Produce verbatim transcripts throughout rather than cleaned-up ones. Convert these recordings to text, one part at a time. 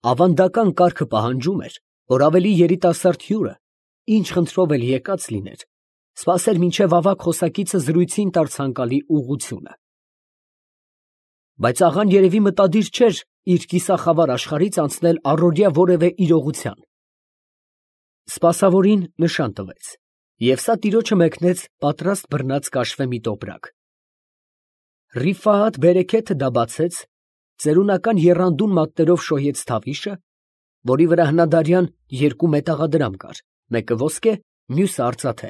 Ավանդական կարգը պահանջում էր, որ ավելի երիտասարդ հյուրը, ինչ խնդրով էլ եկած լիներ, սպասեր մինչև ավագ խոսակիցը զրույցին տար ցանկալի ուղղությունը։ Բայց աղան երևի մտադիր չէր իր կիսախավար աշխարհից անցնել առօրյա որևէ իրողության։ Սպասավորին նշան տվեց, և սա տիրոջը մեկնեց պատրաստ բռնած կաշվե մի տոպրակ։ Ռիֆահաթ բերեքեթը դա բացեց, ծերունական եռանդուն մատներով շոյեց թավիշը, որի վրա հնադարյան երկու մետաղադրամ կար, մեկը ոսկե, մյուսը արծաթե։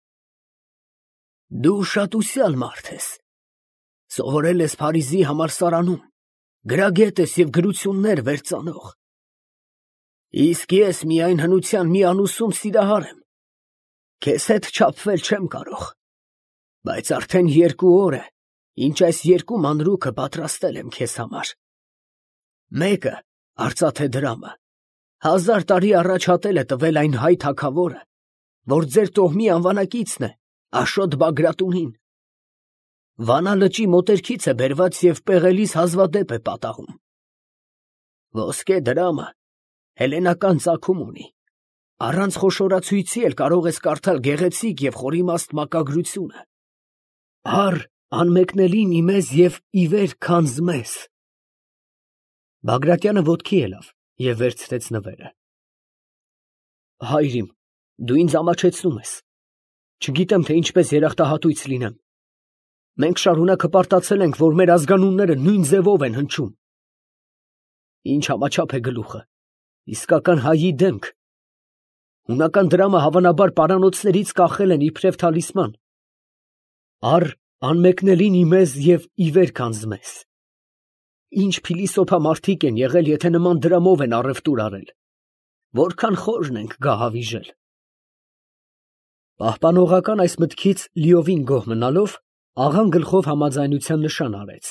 Դու շատ ուսյալ մարդ ես, սովորել ես Փարիզի համալսարանում, գրագետ ես և գրություններ վերծանող։ Իսկ ես միայն հնության մի անուսում սիրահար եմ, քեզ հետ չափվել չեմ կարող, բայց արդեն երկու օր է, ինչ այս երկու մանրուքը պատրաստել եմ քեզ համար։ Մեկը, արծաթե դրամը, հազար տարի առաջ հատել է տվել այն հայ թագավորը, որ ձեր տոհմի անվանակիցն է, Աշոտ Բագրատունին։ Վանա լճի մոտերքից է բերված և պեղելիս հազվադեպ է պատահում։ Ոսկե դրամը հելենական ծագում ունի, առանց խոշորացույցի էլ կարող ես կարդալ գեղեցիկ և խորիմաստ մակագրությունը։ Առ անմեկնելին իմեզ և իվեր քանզմես։ Բագրատյանը ոտքի ելավ և վերցրեց նվերը։ Հայր իմ, դու ինձ ամաչեցնում ես, չգիտեմ, թե ինչպես երախտահատույց լինեմ։ Մենք շարունակ հպարտացել ենք, որ մեր ազգանունները նույն ձևով են հնչում։ Ինչ համաչափ է գլուխը, իսկական հայի դեմք։ Հունական դրամը հավանաբար պարանոցներից կախել են իբրև թալիսման։ Առ անմեկնելին իմեզ և իվեր քանզմես։ Ինչ փիլիսոփա մարդիկ են եղել, եթե նման դրամով են առևտուր արել, որքան խորն ենք գահավիժել։ Պահպանողական այս մտքից լիովին գոհ մնալով, աղան գլխով համաձայնության նշան արեց։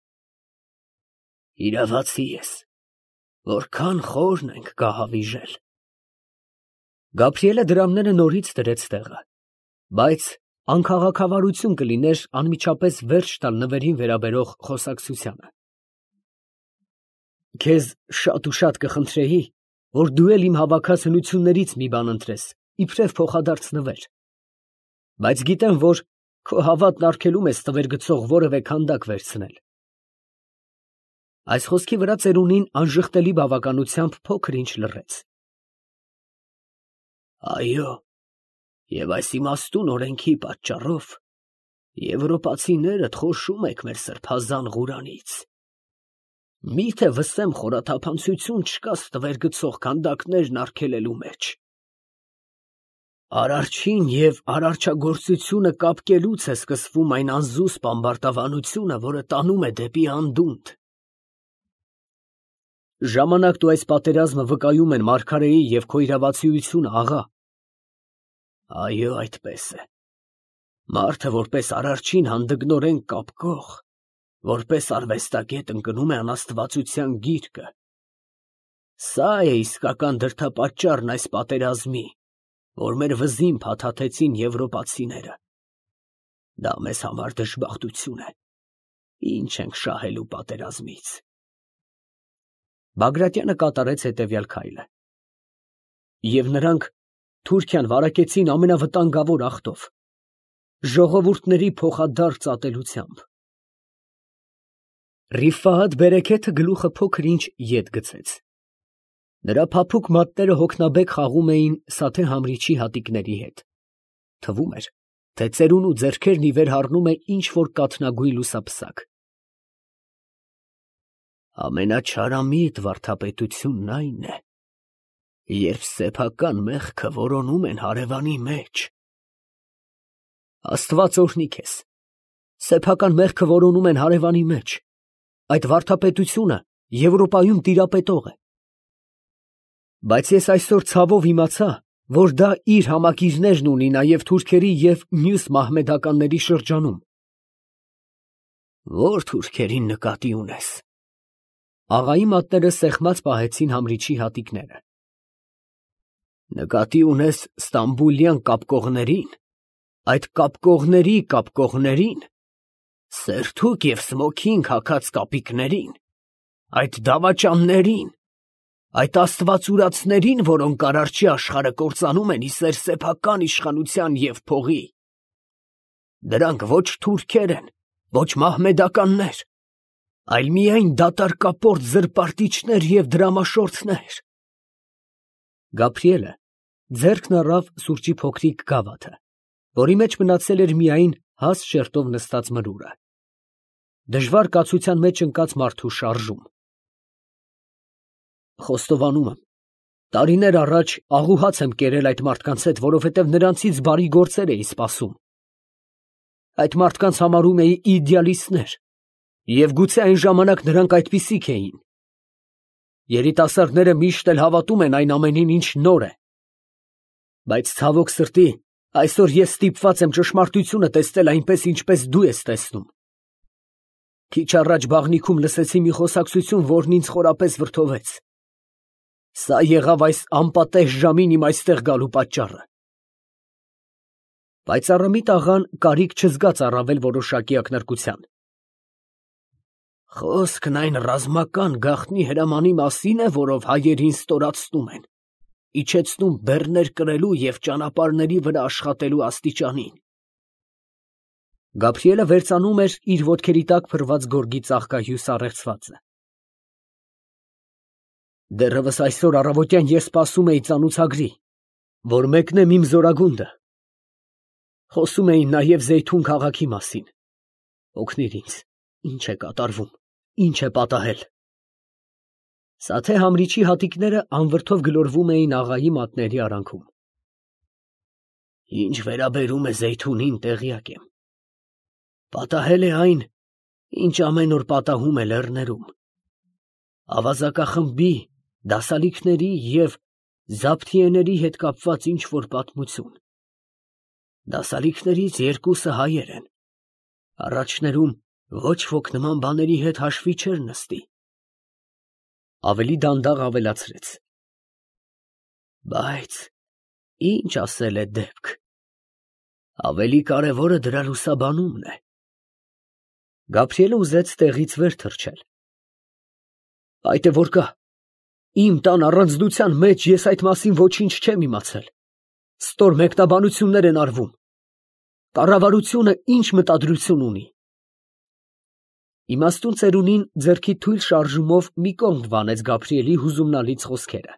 Իրավացի ես, որքան խորն ենք գահավիժել։ Գաբրիելը դրամները նորից դրեց տեղը, բայց անքաղաքավարություն կլիներ անմիջապես վերջ տալ նվերին վերաբերող խոսակցությանը։ Քեզ շատ ու շատ կխնդրեի, որ դու էլ իմ հավաքած հնություններից մի բան ընտրես, իբրև փոխադարձ նվեր, բայց գիտեմ, որ քո հավատն արգելում ես տվեր գցող որևէ քանդակ վերցնել։ Այս խոսքի վրա ծերունին անժխտելի բավականությամբ փոքր ինչ լռեց։ Այո, և այս իմաստուն օրենքի պատճառով եվրոպացիներդ խոշում եք մեր սրբազան Ղուրանից։ Մի՞թե վսեմ խորաթափանցություն չկաս տվեր գցող քանդակներն արգելելու մեջ։ Արարչին և արարչագործությունը կապկելուց է սկսվում այն անզուսպ ամբարտավանությունը, որը տանում է դեպի անդունդ։ Ժամանակ դու այս պատերազմը վկայում են մարգարեի և քո իրավացիությունը, աղա։ Այո, այդպես է։ Մարդը որպես արարչին հանդգնորեն կապկող, որպես արվեստագետ ընկնում է անաստվածության գիրկը։ Սա է իսկական դրդապատճառն այս պատերազմի, որ մեր վզին փաթաթեցին եվրոպացիները։ Դա մեզ համար դժբախտություն է, ինչ ենք շահելու պատերազմից։ Բագրատյանը կատարեց հետևյալ քայլը։ Եվ նրանք Թուրքիան վարակեցին ամենավտանգավոր ախտով, ժողովուրդների փոխադարձ ատելությամբ։ Ռիֆահաթ բերեքեթը գլուխը փոքր ինչ ետ գցեց։ Նրա փափուկ մատները հոգնաբեկ խաղում էին Սաթե Համրիչի հատիկների հետ։ Թվում էր, թե ծերունու ձեռքերն ի վեր հառնում է ինչ֊որ կաթնագույն լուսափսակ։ Ամենաչարամիտ վարդապետությունն այն է, երբ սեփական մեղքը որոնում են հարևանի մեջ։ Աստված օրհնի քեզ, սեփական մեղքը որոնում են հարևանի մեջ, այդ վարդապետությունը Եվրոպայում տիրապետող է։ Բայց ես այսօր ցավով իմացա, որ դա իր համակիրներն ունի նաև թուրքերի և մյուս մահմեդականների շրջանում։ Ո՞ր թուրքերին նկատի ունես։ Աղայի մատները սեղմած պահեցին Համրիչի հատիկները։ Նկատի ունես ստամբուլյան կապկողներին, այդ կապկողների կապկողներին, սերթուկ և սմոքինգ հագած կապիկներին, այդ դավաճաններին, այդ աստվածուրացներին, որոնք արարչի աշխարհը կործանում են ի սեր սեփական իշխանության և փողի։ Դրանք ոչ թուրքեր են, ոչ մահմեդականներ, այլ միայն դատարկապործ զրպարտիչներ և դրամաշորթներ։ Գաբրիելը ձեռքն առավ սուրճի փոքրիկ գավաթը, որի մեջ մնացել էր միայն հաստ շերտով նստած մրուրը, դժվար կացության մեջ ընկած մարդու շարժում։ Խոստովանում եմ, տարիներ առաջ աղուհաց եմ կերել այդ մարդկանց հետ, որովհետև նրանցից բարի գործեր էի սպասում։ Այդ մարդկանց համարում էի իդեալիստներ, և գուցե այն ժամանակ նրանք այդպիսիք էին։ Երիտասարդները միշտ էլ հավատում են այն ամենին, ինչ նոր է։ Բայց ցավոք սրտի, այսօր ես ստիպված եմ ճշմարտությունը տեսնել այնպես, ինչպես դու ես տեսնում։ Քիչ առաջ բաղնիքում լսեցի մի խոսակցություն, որն ինձ խորապես վրդովեց։ Սա եղավ այս անպատեհ ժամին իմ այստեղ գալու պատճառը։ Պայծառամիտ աղան կարիք չզգաց առավել որոշակի ակնարկության։ Խոսքն այն ռազմական գաղտնի հրամանի մասին է, որով հայերին ստորացնում են, իջեցնում բեռներ կրելու և ճանապարհների վրա աշխատելու աստիճանին։ Գաբրիելը վերծանում էր իր ոտքերի տակ փռված գորգի ծաղկահյուս առեղծվածը։ Դեռևս այսօր առավոտյան ես սպասում էի ծանուցագրի, որ մեկնեմ իմ զորագունդը։ Խոսում էին նաև Զեյթուն քաղաքի մասին։ Օգնիր ինձ, ինչ է կատարվում, ինչ է պատահել։ Սաթե Համրիչի հատիկները անվրդով գլորվում էին աղայի մատների արանքում։ Ինչ վերաբերում է Զեյթունին, տեղյակ եմ։ Պատահել է այն, ինչ ամեն օր պատահում է լեռներում։ Ավազակախմբի, դասալիքների և զաբթիեների հետ կապված ինչ-որ պատմություն։ Դասալիքներից երկուսը հայեր են։ Առաջներում ոչ ոք նման բաների հետ հաշվի չէր նստի։ Ավելի դանդաղ ավելացրեց. Բայց ինչ ասել է դեպք։ Ավելի կարևորը դրա լուսաբանումն է։ Գաբրիելը ուզեց տեղից վեր թռչել։ Այդ է որ կա։ Իմ տան առանձնության մեջ ես այդ մասին ոչինչ չեմ իմացել։ Ստոր մեկնաբանություններ են արվում։ Կառավարությունը ինչ մտադրություն ունի։ Իմաստուն ծերունին ձեռքի թույլ շարժումով մի կողմ վանեց Գաբրիելի հուզումնալից խոսքերը։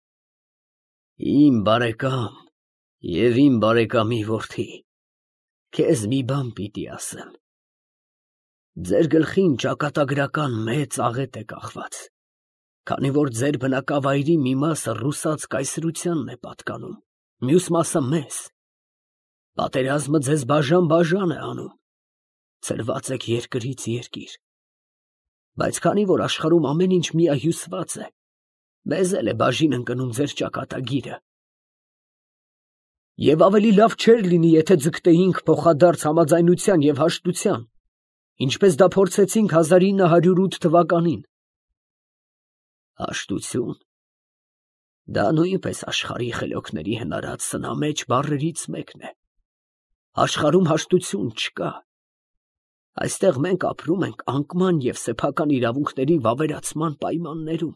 Իմ բարեկամ և իմ բարեկամի որդի, քեզ մի բան պիտի ասեմ։ Ձեր գլխին ճակատագրական մեծ աղետ է կախված, քանի որ ձեր բնակավայրի մի մասը ռուսաց կայսրությանն է պատկանում, մյուս մասը մեզ։ Պատերազմը ձեզ բաժան-բաժան է անում, ցրված եք երկրից երկիր։ Բայց քանի որ աշխարհում ամեն ինչ միահյուսված է, մեզ էլ է բաժին ընկնում ձեր ճակատագիրը։ Եվ ավելի լավ չէր լինի, եթե ձգտեինք փոխադարձ համաձայնության և հաշտության, ինչպես դա փորձեցինք հազար ինը հարյուր ութ թվականին։ Հաշտություն։ Դա նույնպես աշխարհի խելոքների հնարած սնամեջ բառերից մեկն է։ Աշխարհում հաշտություն չկա։ Այստեղ մենք ապրում ենք անկման և սեփական իրավունքների վավերացման պայմաններում։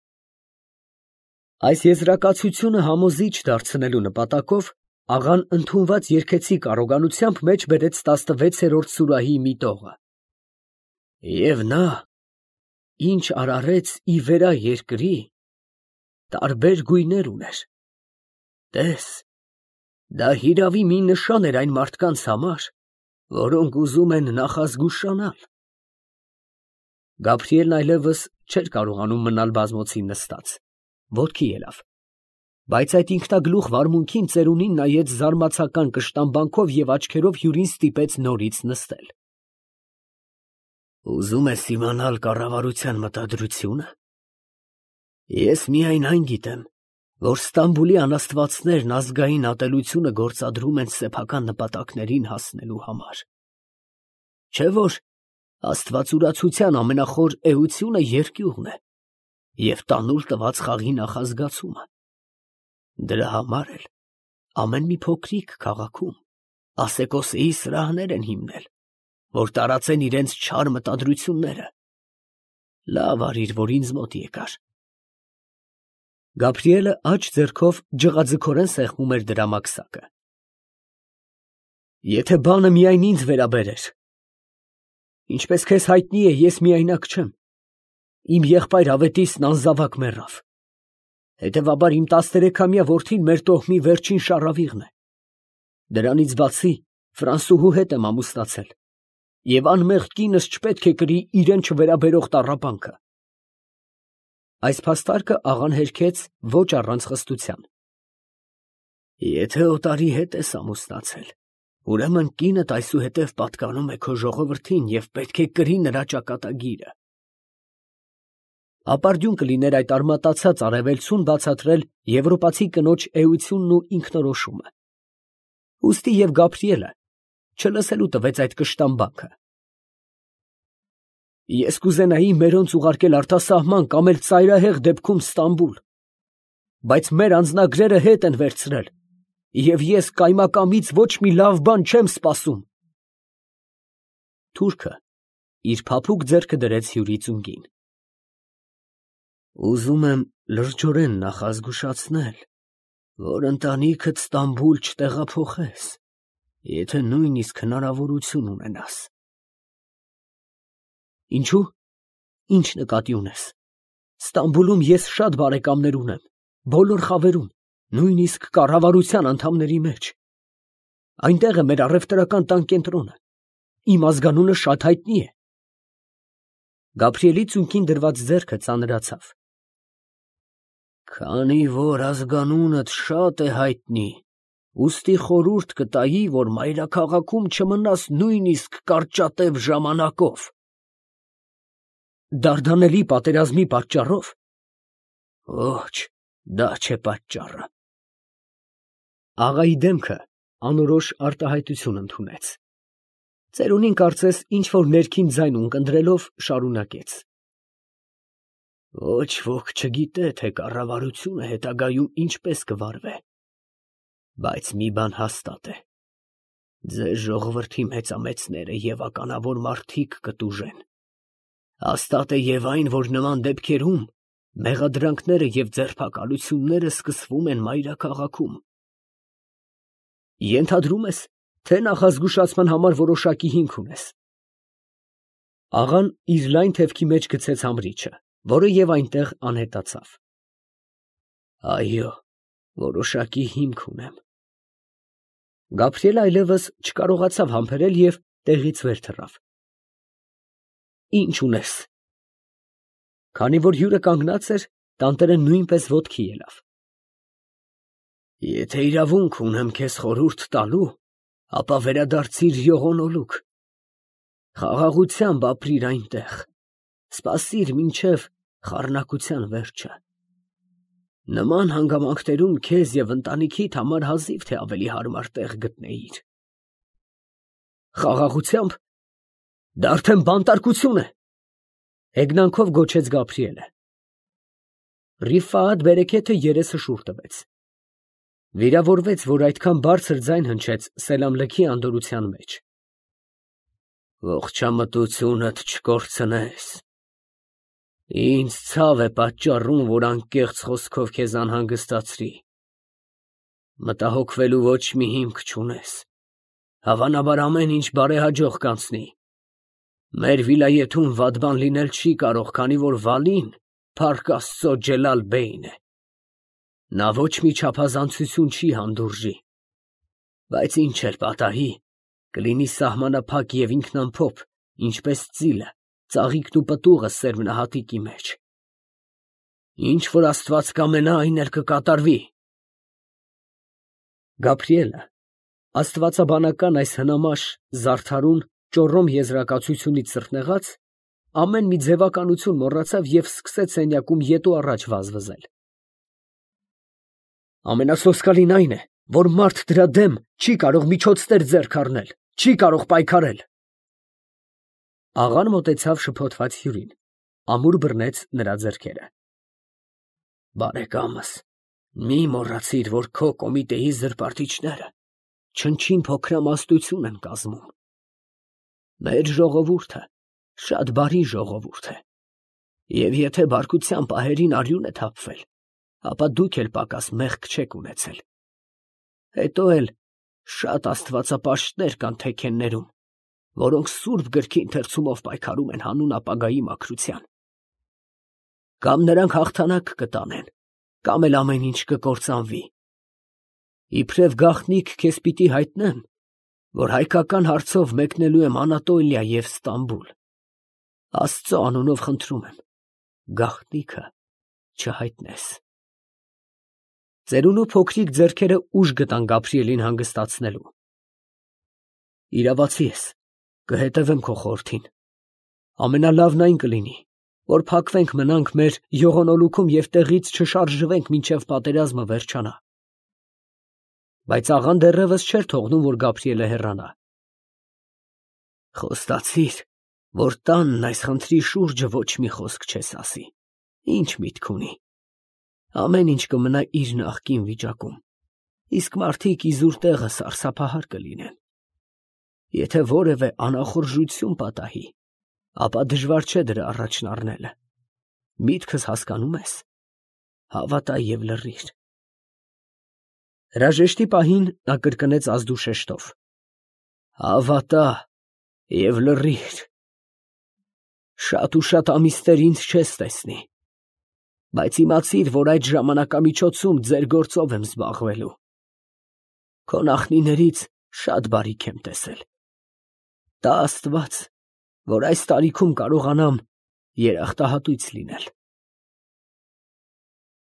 Այս եզրակացությունը համոզիչ դարձնելու նպատակով աղան ընդունված երգեցիկ առոգանությամբ մեջ բերեց տասնվեցերորդ սուրահի մի տողը։ Եվ նա, ինչ արարեց ի վերա երկրի, տարբեր գույներ ուներ։ Տես, դա հիրավի մի նշան էր այն մարդկանց համար, որոնք ուզում են նախազգուշանալ։ Գաբրիելն այլևս չէր կարողանում մնալ բազմոցին նստած, ոտքի ելավ, բայց այդ ինքնագլուխ վարմունքին ծերունին նայեց զարմացական կշտամբանքով և աչքերով հյուրին ստիպեց նորից նստել։ Ուզում ես իմանալ կառավարության մտադրությունը։ Ես միայն այն գիտեմ, որ Ստամբուլի անաստվածներն ազգային ատելությունը գործադրում են սեփական նպատակներին հասնելու համար։ Չէ՞ որ աստվածուրացության ամենախոր էությունը երկյուղն է և տանուլ տված խաղի նախազգացումը։ Դրա համար էլ ամեն մի փոքրիկ քաղաքում Ասեկոսեի սրահներ են հիմնել, որ տարածեն իրենց չար մտադրությունները։ Լավ արիր, որ ինձ մոտ եկար։ Գաբրիելը աջ ձեռքով ջղաձգորեն սեղմում էր դրամակսակը։ Եթե բանը միայն ինձ վերաբերեր։ Ինչպես քեզ հայտնի է, ես միայնակ չեմ։ Իմ եղբայր ավետիսն անզավակ մեռավ։ Հետևաբար իմ տասներեքամյա որդին մեր տոհմի վերջին շառավիղն է։ Դրանից բացի Ֆրանսուհու հետ եմ ամուսնացել, և անմեղ կինս չպետք է կրի իրեն չվերաբերող տառապանքը։ Այս փաստարկը աղան հերքեց ոչ առանց խստության։ Եթե օտարի հետ ես ամուսնացել, ուրեմն կինդ այսուհետև պատկանում է քո ժողովրդին և պետք է կրի նրա ճակատագիրը։ Ապարդյուն կլիներ այդ արմատացած արևելցուն բացատրել եվրոպացի կնոջ էությունն ու ինքնորոշումը։ Ուստի և Գաբրիելը չլսելու տվեց այդ կշտամբանքը։ Ես կուզենայի մերոնց ուղարկել արտասահման կամ էլ ծայրահեղ դեպքում Ստամբուլ, բայց մեր անձնագրերը հետ են վերցրել, և ես կայմակամից ոչ մի լավ բան չեմ սպասում։ Թուրքը իր փափուկ ձեռքը դրեց հյուրի ծունգին։ Ուզում եմ լրջորեն նախազգուշացնել, որ ընտանիքդ Ստամբուլ չտեղափոխես, եթե նույնիսկ հնարավորություն ունենաս։ Ինչո՞ւ, ինչ նկատի ունես։ Ստամբուլում ես շատ բարեկամներ ունեմ, բոլոր խավերում, նույնիսկ կառավարության անդամների մեջ։ Այնտեղ է մեր առևտրական տան կենտրոնը։ Իմ ազգանունը շատ հայտնի է։ Գաբրիելի ծունկին դրված ձեռքը ծանրացավ։ Քանի որ ազգանունդ շատ է հայտնի, ուստի խորհուրդ կտայի, որ մայրաքաղաքում չմնաս նույնիսկ կարճատև ժամանակով։ Դարդանելի պատերազմի պատճառո՞վ։ Ոչ, դա չէ պատճառը։ Աղայի դեմքը անորոշ արտահայտություն ընդունեց։ Ծերունին կարծես ինչ-որ ներքին ձայն ունկնդրելով շարունակեց. Ոչ ոք չգիտե, թե կառավարությունը հետագայում ինչպես կվարվե, բայց մի բան հաստատ է. ձեր ժողովրդի մեծամեծները և ականավոր մարդիկ կտուժեն։ Հաստատ է և այն, որ նման դեպքերում մեղադրանքները և ձերբակալությունները սկսվում են մայրաքաղաքում։ Ենթադրում ես, թե նախազգուշացման համար որոշակի հիմք ունես։ Աղան իր լայն թևքի մեջ գցեց համրիչը, որը և այնտեղ անհետացավ։ Այո, որոշակի հիմք ունեմ։ Գաբրիելը այլևս չկարողացավ համբերել և տեղից վեր թռավ։ Ինչ ունես։ Քանի որ հյուրը կանգնած էր, տանտերը նույնպես ոտքի ելավ։ Եթե իրավունք ունեմ քեզ խորհուրդ տալու, ապա վերադարձիր Յողոնոլուկ։ Խաղաղությամբ ապրիր այնտեղ, սպասիր մինչև խառնակության վերջը։ Նման հանգամանքներում քեզ և ընտանիքիդ համար հազիվ թե ավելի հարմար տեղ գտնեիր։ Խաղաղությամբ։ Դա արդեն բանտարկություն է, հեգնանքով գոչեց Գաբրիելը։ Ռիֆաաթ Բերեքեթը երեսը շուռ տվեց։ Վիրավորվեց, որ այդքան բարձր ձայն հնչեց սելամլքի անդորրության մեջ։ Ողջամտությունդ չկորցնես։ Ինձ ցավ է պատճառում, որ անկեղծ խոսքով քեզ անհանգստացրի։ Մտահոգվելու ոչ մի հիմք չունես։ Հավանաբար ամեն ինչ բարեհաջող կանցնի։ Մեր վիլայեթում վատ բան լինել չի կարող, քանի որ վալին Փառք Աստծո Ջելալ֊բեյն է։ Նա ոչ մի չափազանցություն չի հանդուրժի, բայց ինչ էլ պատահի, կլինի սահմանափակ և ինքնամփոփ, ինչպես ծիլը, ծաղիկն ու պտուղը սերմնահատիկի մեջ։ Ինչ որ Աստված կամենա, այն էլ կկատարվի։ Գաբրիելը աստվածաբանական այս հնամաշ, զարդարուն, ճոռոմ եզրակացությունից սրտնեղած, ամեն մի ձևականություն մոռացավ և սկսեց սենյակում ետու առաջ վազվզել։ Ամենասոսկալին այն է, որ մարդ դրա դեմ չի կարող միջոցներ ձեռք առնել, չի կարող պայքարել։ Աղան մոտեցավ շփոթված հյուրին, ամուր բռնեց նրա ձեռքերը։ Բարեկամս, մի մոռացիր, որ քո կոմիտեի զրպարտիչները չնչին փոքրամասնություն են կազմում։ Մեր ժողովուրդը շատ բարի ժողովուրդ է, և եթե բարկության պահերին արյուն է թափվել, ապա դուք էլ պակաս մեղք չեք ունեցել։ Հետո էլ շատ աստվածապաշտներ կան թեքեններում, որոնք սուրբ գրքի ընթերցումով պայքարում են հանուն ապագայի մաքրության։ Կամ նրանք հաղթանակ կտանեն, կամ էլ ամեն ինչ կկործանվի։ Իբրև գաղտնիք քեզ պիտի հայտնեմ, որ հայկական հարցով մեկնելու եմ Անատոլիա և Ստամբուլ։ Աստծո անունով խնդրում եմ, գաղտնիքը չհայտնես։ Ծերունու փոքրիկ ձեռքերը ուժ գտան Գաբրիելին հանգստացնելու։ Իրավացի ես, կհետևեմ քո խորհրդին։ Ամենալավն այն կլինի, որ փակվենք մնանք մեր յողոնոլուքում և տեղից չշարժվենք, մինչև պատերազմը վերջանա։ Բայց աղան դեռևս չէր թողնում, որ Գաբրիելը հեռանա։ Խոստացիր, որ տանն այս խնդրի շուրջը ոչ մի խոսք չես ասի, ինչ միտք ունի։ Ամեն ինչ կմնա իր նախկին վիճակում, իսկ մարդիկ իզուր տեղը սարսափահար կլինեն։ Եթե որևէ անախորժություն պատահի, ապա դժվար չէ դրա առաջն առնելը։ Միտքս հասկանում ես, հավատա և լռիր։ Հրաժեշտի պահին նա կրկնեց ազդու շեշտով. Հավատա և լռիր։ Շատ ու շատ ամիսներ ինձ չես տեսնի, բայց իմացիր, որ այդ ժամանակամիջոցում ձեր գործով եմ զբաղվելու։ Քո նախնիներից շատ բարիք եմ տեսել։ Տա Աստված, որ այս տարիքում կարողանամ երախտահատույց լինել։